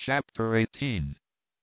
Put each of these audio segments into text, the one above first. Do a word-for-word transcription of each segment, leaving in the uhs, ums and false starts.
Chapter eighteen.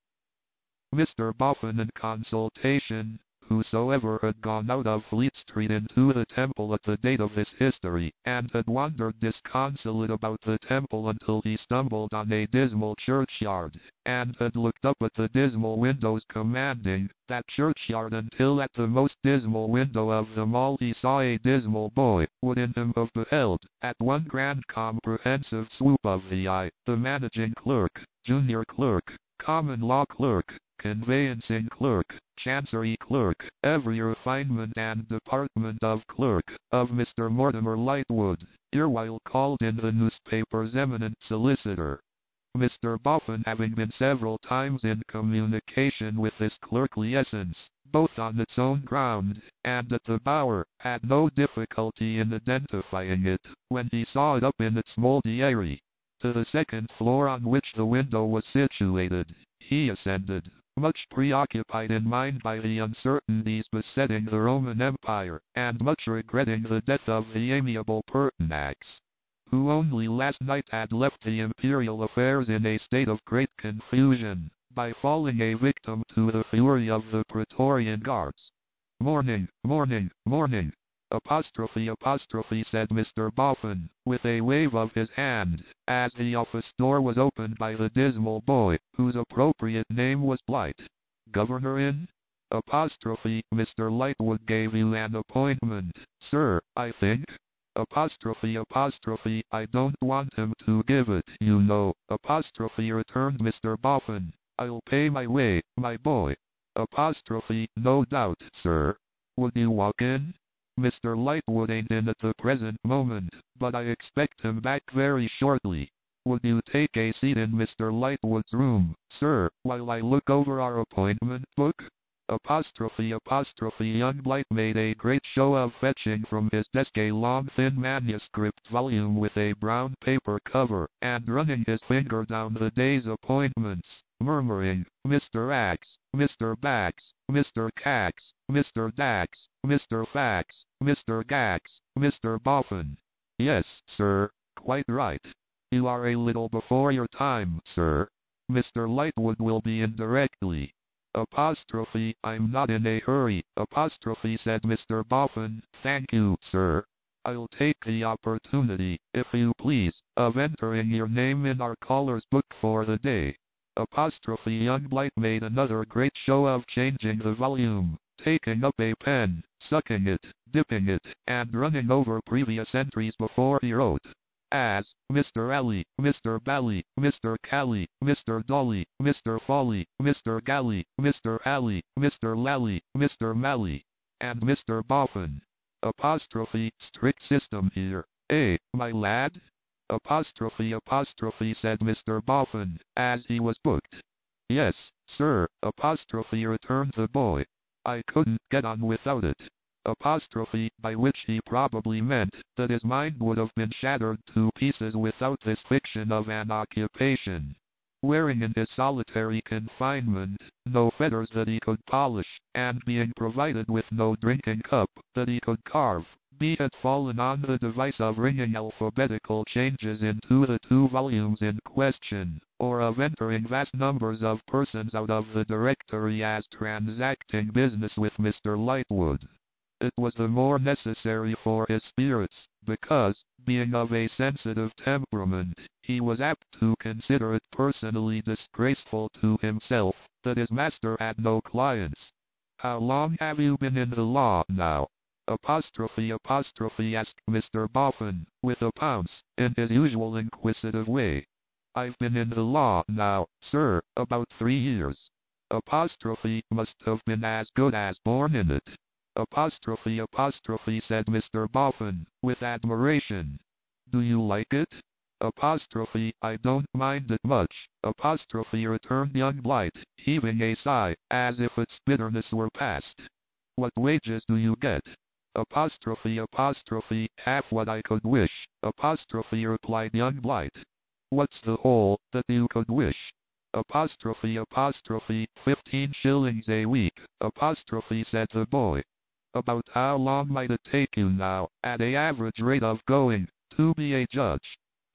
Mister Boffin in consultation. Whosoever had gone out of Fleet Street into the Temple at the date of this history, and had wandered disconsolate about the Temple until he stumbled on a dismal churchyard, and had looked up at the dismal windows commanding that churchyard until at the most dismal window of them all he saw a dismal boy, would in him have beheld, at one grand comprehensive swoop of the eye, the managing clerk, junior clerk, common law clerk, conveyancing clerk, chancery clerk, every refinement and department of clerk, of Mister Mortimer Lightwood, erewhile called in the newspapers eminent solicitor. Mister Boffin having been several times in communication with this clerkly essence, both on its own ground, and at the Bower, had no difficulty in identifying it, when he saw it up in its mouldy eyrie. To the second floor on which the window was situated, he ascended, much preoccupied in mind by the uncertainties besetting the Roman Empire, and much regretting the death of the amiable Pertinax, who only last night had left the imperial affairs in a state of great confusion, by falling a victim to the fury of the Praetorian Guards. "Morning, morning, morning, apostrophe apostrophe," said Mister Boffin, with a wave of his hand, as the office door was opened by the dismal boy, whose appropriate name was Blight. "Governor in?" Apostrophe, "Mister Lightwood gave you an appointment, sir, I think?" Apostrophe apostrophe, "I don't want him to give it, you know." Apostrophe, returned Mister Boffin. "I'll pay my way, my boy." Apostrophe, "No doubt, sir. Would you walk in? Mister Lightwood ain't in at the present moment, but I expect him back very shortly. Would you take a seat in Mister Lightwood's room, sir, while I look over our appointment book?" Apostrophe apostrophe, young Blight made a great show of fetching from his desk a long thin manuscript volume with a brown paper cover, and running his finger down the day's appointments, murmuring, "Mister Ax, Mister Bax, Mister Cax, Mister Dax, Mister Fax, Mister Gax, Mister Boffin. Yes, sir, quite right. You are a little before your time, sir. Mister Lightwood will be in directly." Apostrophe, "I'm not in a hurry." Apostrophe, said Mister Boffin, "Thank you, sir. I'll take the opportunity, if you please, of entering your name in our callers' book for the day." Apostrophe, young Blight made another great show of changing the volume, taking up a pen, sucking it, dipping it, and running over previous entries before he wrote. As, Mister Alley, Mister Bally, Mister Cally, Mister Dolly, Mister Folly, Mister Galley, Mister Alley, Mister Lally, Mister Mally, and Mister Boffin. Apostrophe, "Strict system here, eh, my lad?" Apostrophe apostrophe, said Mister Boffin, as he was booked. "Yes, sir." Apostrophe, returned the boy. "I couldn't get on without it." Apostrophe, by which he probably meant that his mind would have been shattered to pieces without this fiction of an occupation. Wearing in his solitary confinement no fetters that he could polish, and being provided with no drinking cup that he could carve, he had fallen on the device of ringing alphabetical changes into the two volumes in question, or of entering vast numbers of persons out of the directory as transacting business with Mister Lightwood. It was the more necessary for his spirits, because, being of a sensitive temperament, he was apt to consider it personally disgraceful to himself that his master had no clients. "How long have you been in the law now?" Apostrophe apostrophe, asked Mister Boffin, with a pounce, in his usual inquisitive way. "I've been in the law now, sir, about three years." Apostrophe, "Must have been as good as born in it." Apostrophe apostrophe, said Mister Boffin, with admiration. "Do you like it?" Apostrophe, "I don't mind it much." Apostrophe, returned young Blight, heaving a sigh, as if its bitterness were past. "What wages do you get?" Apostrophe apostrophe, "Half what I could wish." Apostrophe, replied young Blight. "What's the whole that you could wish?" Apostrophe apostrophe, "Fifteen shillings a week." Apostrophe, said the boy. "About how long might it take you now, at a average rate of going, to be a judge?"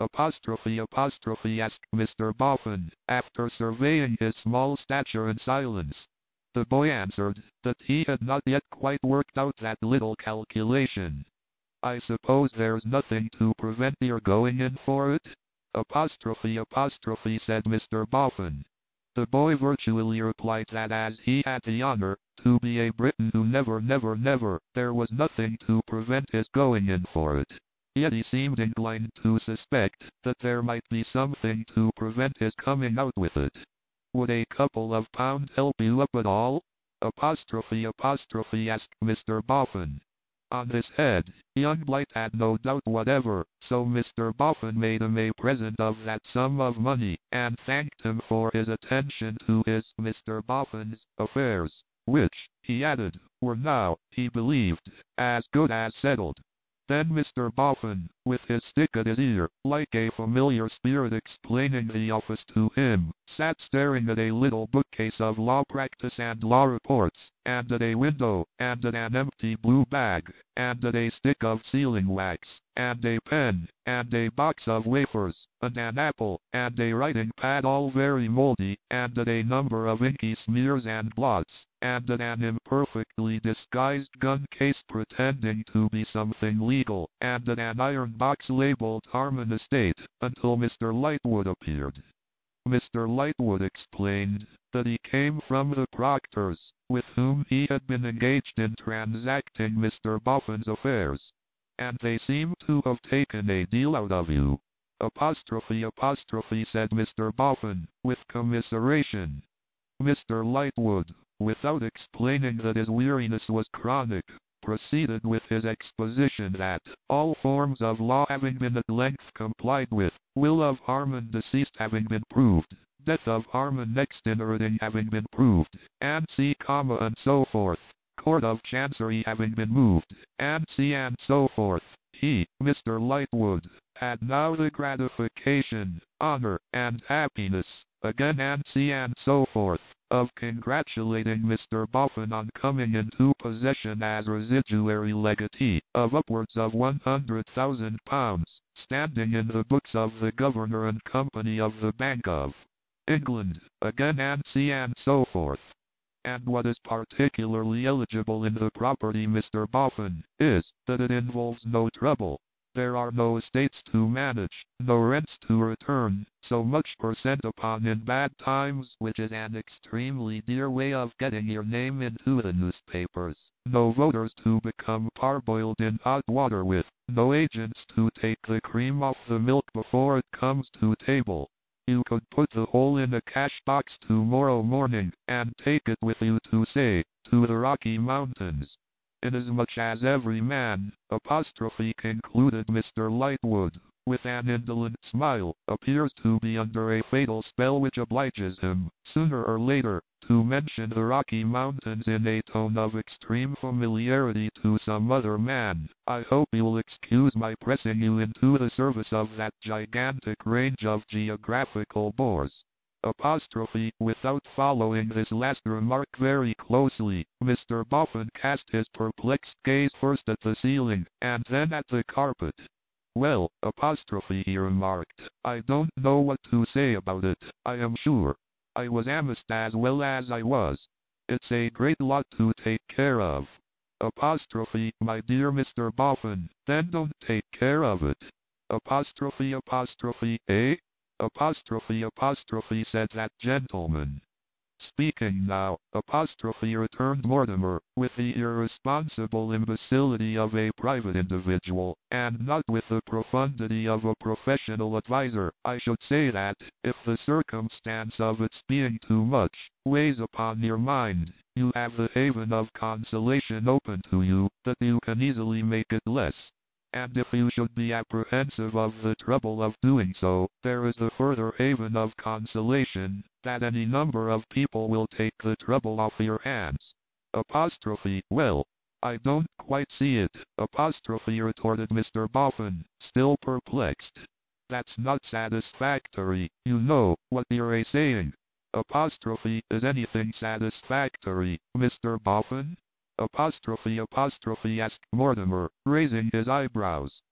Apostrophe apostrophe asked Mister Boffin, after surveying his small stature in silence. The boy answered that he had not yet quite worked out that little calculation. I suppose there's nothing to prevent your going in for it? Apostrophe apostrophe said Mister Boffin. The boy virtually replied that as he had the honor to be a Briton who never never never, there was nothing to prevent his going in for it. Yet he seemed inclined to suspect that there might be something to prevent his coming out with it. Would a couple of pounds help you up at all? Apostrophe apostrophe asked Mister Boffin. On this head, young Blight had no doubt whatever, so Mister Boffin made him a present of that sum of money, and thanked him for his attention to his, Mister Boffin's, affairs, which, he added, were now, he believed, as good as settled. Then Mister Boffin, with his stick at his ear, like a familiar spirit explaining the office to him, sat staring at a little bookcase of law practice and law reports, and at a window, and at an empty blue bag, and at a stick of sealing wax, and a pen, and a box of wafers, and an apple, and a writing pad all very moldy, and at a number of inky smears and blots, and at an imperfectly disguised gun case pretending to be something legal, and at an iron box labeled Harmon Estate, until Mister Lightwood appeared. Mister Lightwood explained that he came from the Proctors, with whom he had been engaged in transacting Mister Boffin's affairs, and they seem to have taken a deal out of you. Apostrophe apostrophe said Mister Boffin, with commiseration. Mister Lightwood, without explaining that his weariness was chronic, proceeded with his exposition that, all forms of law having been at length complied with, will of Harmon deceased having been proved, death of Harmon next inheriting having been proved, and c, comma and so forth, court of chancery having been moved, and c and so forth, he, Mister Lightwood, had now the gratification, honor, and happiness, again and c and so forth, of congratulating Mister Boffin on coming into possession as residuary legatee of upwards of one hundred thousand pounds, standing in the books of the Governor and Company of the Bank of England, again and c and so forth. And what is particularly eligible in the property, Mister Boffin, is that it involves no trouble. There are no estates to manage, no rents to return, so much per cent upon in bad times, which is an extremely dear way of getting your name into the newspapers, no voters to become parboiled in hot water with, no agents to take the cream off the milk before it comes to table. You could put the whole in a cash box tomorrow morning, and take it with you to, say, to the Rocky Mountains. Inasmuch as every man, apostrophe concluded Mister Lightwood, with an indolent smile, appears to be under a fatal spell which obliges him, sooner or later, to mention the Rocky Mountains in a tone of extreme familiarity to some other man, I hope you'll excuse my pressing you into the service of that gigantic range of geographical bores. Apostrophe, without following this last remark very closely, Mister Boffin cast his perplexed gaze first at the ceiling, and then at the carpet. Well, apostrophe, he remarked, I don't know what to say about it, I am sure. I was amazed as well as I was. It's a great lot to take care of. Apostrophe, my dear Mister Boffin, then don't take care of it. Apostrophe apostrophe, eh? Apostrophe apostrophe said that gentleman. Speaking now, apostrophe returned Mortimer, with the irresponsible imbecility of a private individual, and not with the profundity of a professional adviser. I should say that, if the circumstance of its being too much weighs upon your mind, you have the haven of consolation open to you, that you can easily make it less. And if you should be apprehensive of the trouble of doing so, there is the further haven of consolation, that any number of people will take the trouble off your hands. Apostrophe, well, I don't quite see it, apostrophe retorted Mister Boffin, still perplexed. That's not satisfactory, you know, what you're a-saying. Apostrophe, is anything satisfactory, Mister Boffin? Apostrophe apostrophe asked Mortimer, raising his eyebrows.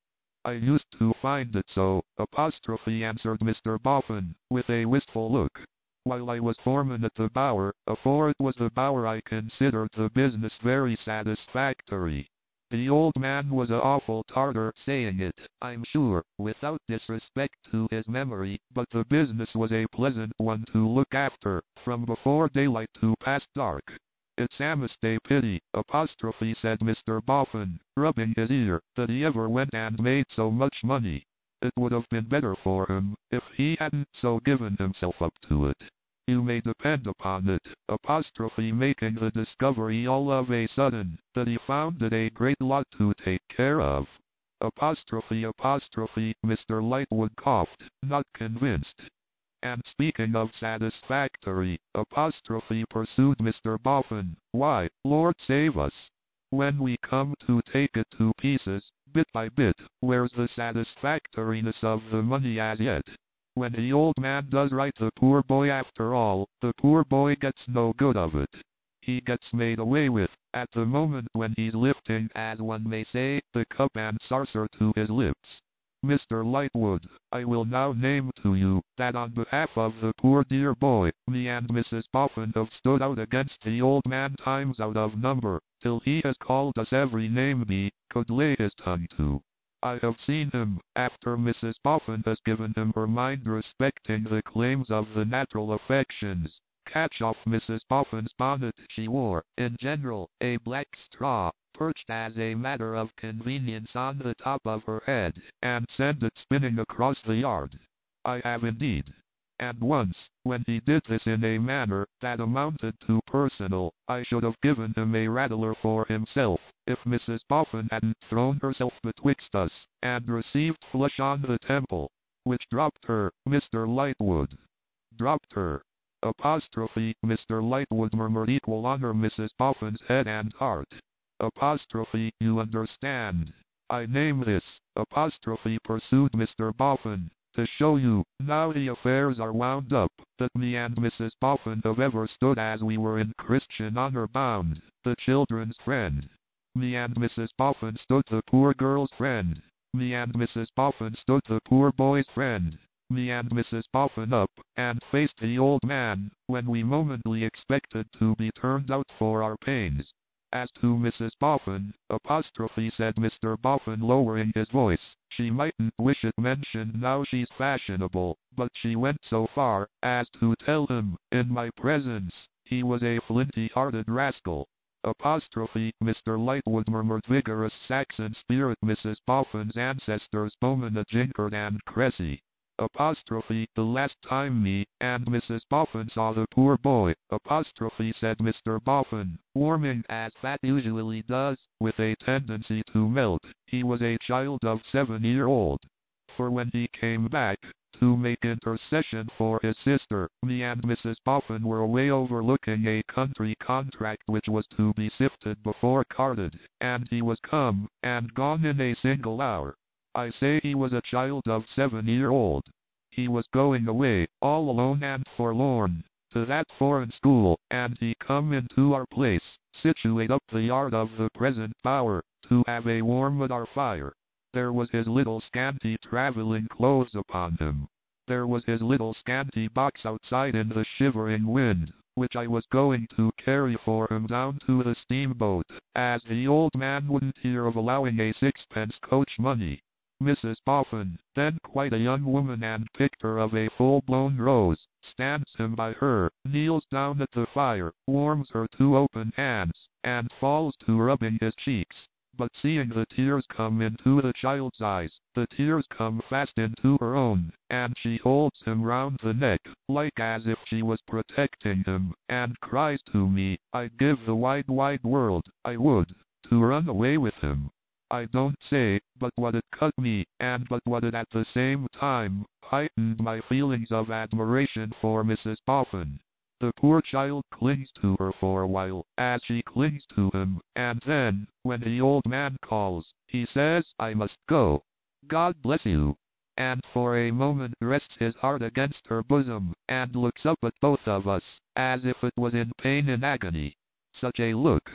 I used to find it so, apostrophe answered Mister Boffin, with a wistful look. While I was foreman at the Bower, afore it was the Bower I considered the business very satisfactory. The old man was a awful tartar saying it, I'm sure, without disrespect to his memory, but the business was a pleasant one to look after, from before daylight to past dark. It's a'most a pity, apostrophe said Mister Boffin, rubbing his ear, that he ever went and made so much money. It would have been better for him, if he hadn't so given himself up to it. You may depend upon it, apostrophe making the discovery all of a sudden, that he found it a great lot to take care of. Apostrophe apostrophe, Mister Lightwood coughed, not convinced. And speaking of satisfactory, apostrophe pursued Mister Boffin, why, Lord save us. When we come to take it to pieces, bit by bit, where's the satisfactoriness of the money as yet? When the old man does right the poor boy after all, the poor boy gets no good of it. He gets made away with, at the moment when he's lifting, as one may say, the cup and saucer to his lips. Mister Lightwood, I will now name to you, that on behalf of the poor dear boy, me and Missus Boffin have stood out against the old man times out of number, till he has called us every name he could lay his tongue to. I have seen him, after Missus Boffin has given him her mind respecting the claims of the natural affections, catch off Missus Boffin's bonnet. She wore, in general, a black straw, perched as a matter of convenience on the top of her head, and send it spinning across the yard. I have indeed. And once, when he did this in a manner that amounted to personal, I should have given him a rattler for himself, if Missus Boffin hadn't thrown herself betwixt us, and received flush on the temple, which dropped her, Mister Lightwood. Dropped her. Apostrophe, Mister Lightwood murmured, equal honor Missus Boffin's head and heart. Apostrophe, you understand. I name this, apostrophe pursued Mister Boffin, to show you, now the affairs are wound up, that me and Missus Boffin have ever stood as we were in Christian honor bound, the children's friend. Me and Missus Boffin stood the poor girl's friend. Me and Missus Boffin stood the poor boy's friend. Me and Missus Boffin up, and faced the old man, when we momently expected to be turned out for our pains. As to Missus Boffin, apostrophe said Mister Boffin lowering his voice, she mightn't wish it mentioned now she's fashionable, but she went so far, as to tell him, in my presence, he was a flinty-hearted rascal. Apostrophe, Mister Lightwood murmured vigorous Saxon spirit Missus Boffin's ancestors Bowman, Jinkard and Cressy. Apostrophe, the last time me and Missus Boffin saw the poor boy, apostrophe said Mister Boffin, warming as fat usually does, with a tendency to melt, he was a child of seven-year-old. For when he came back, to make intercession for his sister, me and Missus Boffin were away overlooking a country contract which was to be sifted before carded, and he was come, and gone in a single hour. I say he was a child of seven-year-old. He was going away, all alone and forlorn, to that foreign school, and he come into our place, situate up the yard of the present Bower, to have a warm at our fire. There was his little scanty travelling clothes upon him. There was his little scanty box outside in the shivering wind, which I was going to carry for him down to the steamboat, as the old man wouldn't hear of allowing a sixpence coach money. Missus Boffin, then quite a young woman and picture of a full-blown rose, stands him by her, kneels down at the fire, warms her two open hands, and falls to rubbing his cheeks. But seeing the tears come into the child's eyes, the tears come fast into her own, and she holds him round the neck, like as if she was protecting him, and cries to me, I'd give the wide wide world, I would, to run away with him. I don't say, but what it cut me, and but what it at the same time, heightened my feelings of admiration for Missus Boffin. The poor child clings to her for a while, as she clings to him, and then, when the old man calls, he says, I must go. God bless you. And for a moment rests his heart against her bosom, and looks up at both of us, as if it was in pain and agony. Such a look.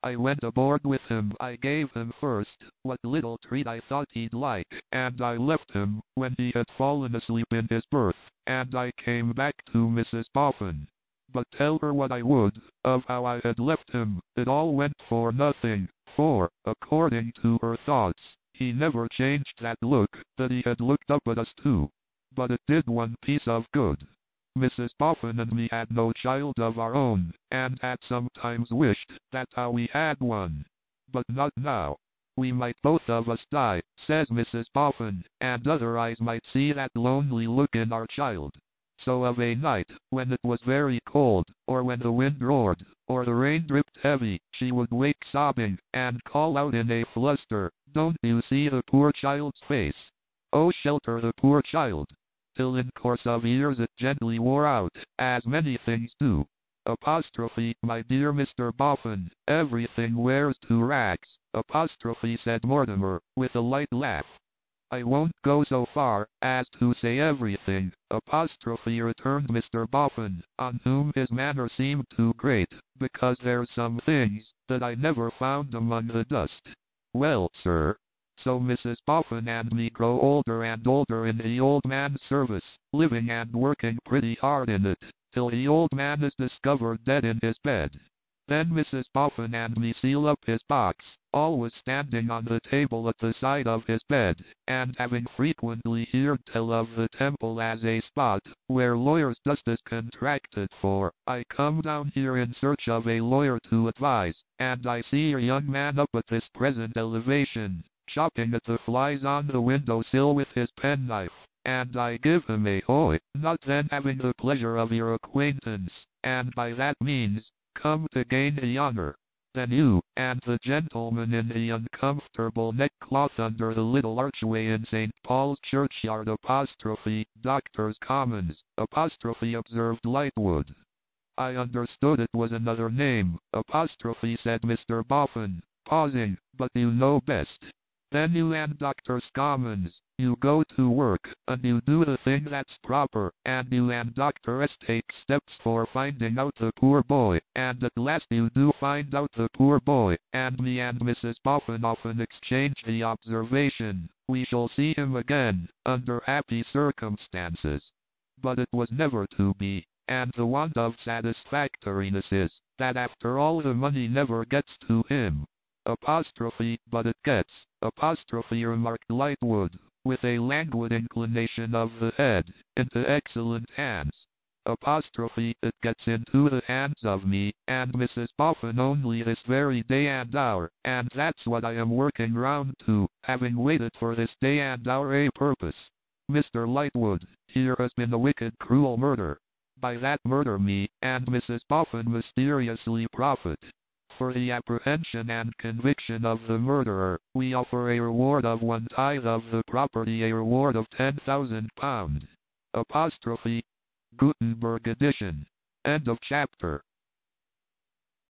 I went aboard with him. I gave him first what little treat I thought he'd like, and I left him when he had fallen asleep in his berth, and I came back to Missus Boffin. But tell her what I would, of how I had left him, it all went for nothing, for, according to her thoughts, he never changed that look that he had looked up at us too. But it did one piece of good. Missus Boffin and me had no child of our own, and had sometimes wished that how we had one. But not now. We might both of us die, says Missus Boffin, and other eyes might see that lonely look in our child. So of a night, when it was very cold, or when the wind roared, or the rain dripped heavy, she would wake sobbing, and call out in a fluster, "Don't you see the poor child's face? Oh, shelter the poor child!" Till in course of years it gently wore out, as many things do. Apostrophe, my dear Mister Boffin, everything wears to rags, apostrophe, said Mortimer, with a light laugh. I won't go so far as to say everything, apostrophe, returned Mister Boffin, on whom his manner seemed to grate, because there's some things that I never found among the dust. Well, sir, so Missus Boffin and me grow older and older in the old man's service, living and working pretty hard in it, till the old man is discovered dead in his bed. Then Missus Boffin and me seal up his box, always standing on the table at the side of his bed, and having frequently heard tell of the Temple as a spot where lawyers' dust is contracted for, I come down here in search of a lawyer to advise, and I see a young man up at this present elevation, chopping at the flies on the window sill with his penknife, and I give him a hoy, not then having the pleasure of your acquaintance, and by that means come to gain the honor. Then you, and the gentleman in the uncomfortable neckcloth under the little archway in Saint Paul's churchyard, apostrophe, Doctors' Commons, apostrophe, observed Lightwood. I understood it was another name, apostrophe, said Mister Boffin, pausing, but you know best. Then you and Doctor Commons, you go to work, and you do the thing that's proper, and you and Doctor S take steps for finding out the poor boy, and at last you do find out the poor boy, and me and Missus Boffin often exchange the observation, we shall see him again, under happy circumstances. But it was never to be, and the want of satisfactoriness is, that after all the money never gets to him. Apostrophe, but it gets, apostrophe, remarked Lightwood, with a languid inclination of the head, into excellent hands. Apostrophe, it gets into the hands of me, and Missus Boffin only this very day and hour, and that's what I am working round to, having waited for this day and hour a purpose. Mister Lightwood, here has been a wicked, cruel murder. By that murder me and Missus Boffin mysteriously profit. For the apprehension and conviction of the murderer, we offer a reward of one tithe of the property, a reward of ten thousand pounds. Apostrophe, Gutenberg edition. End of chapter.